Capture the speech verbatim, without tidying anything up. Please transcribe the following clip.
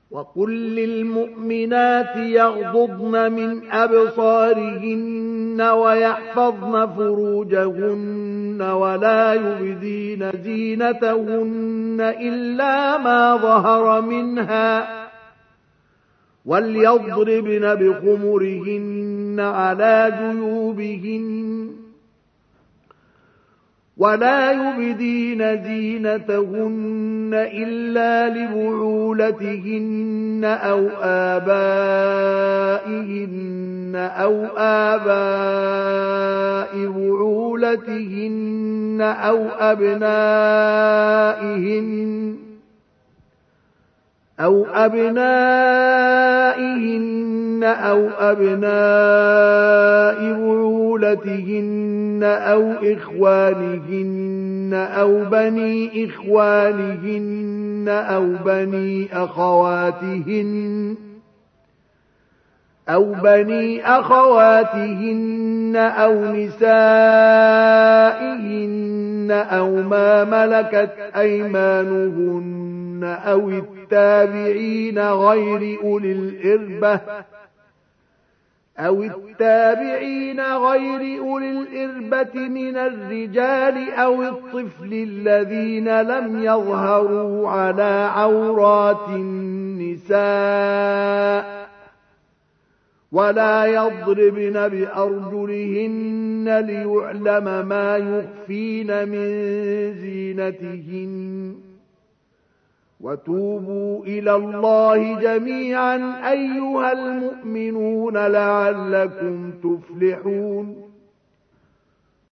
وقل للمؤمنات يغضضن من أبصارهن ويحفظن فروجهن ولا يبدين زينتهن إلا ما ظهر منها وليضربن بخمرهن على جيوبهن ولا يبدين زينتهن إلا لبعولتهن أو آبائهن أو آباء بعولتهن أو أبنائهن أو أبنائهن أو أبناء بعولتهن أو إخوانهن أو بني إخوانهن أو بني أخواتهن أو بني أخواتهن أو نسائهن أو ما ملكت أيمانهن أو التابعين غير أولي الإربة أو التابعين غير أولي الإربة من الرجال أو الطفل الذين لم يظهروا على عورات النساء ولا يضربن بأرجلهن ليعلم ما يخفين من زينتهن وتوبوا إلى الله جميعا أيها المؤمنون لعلكم تفلحون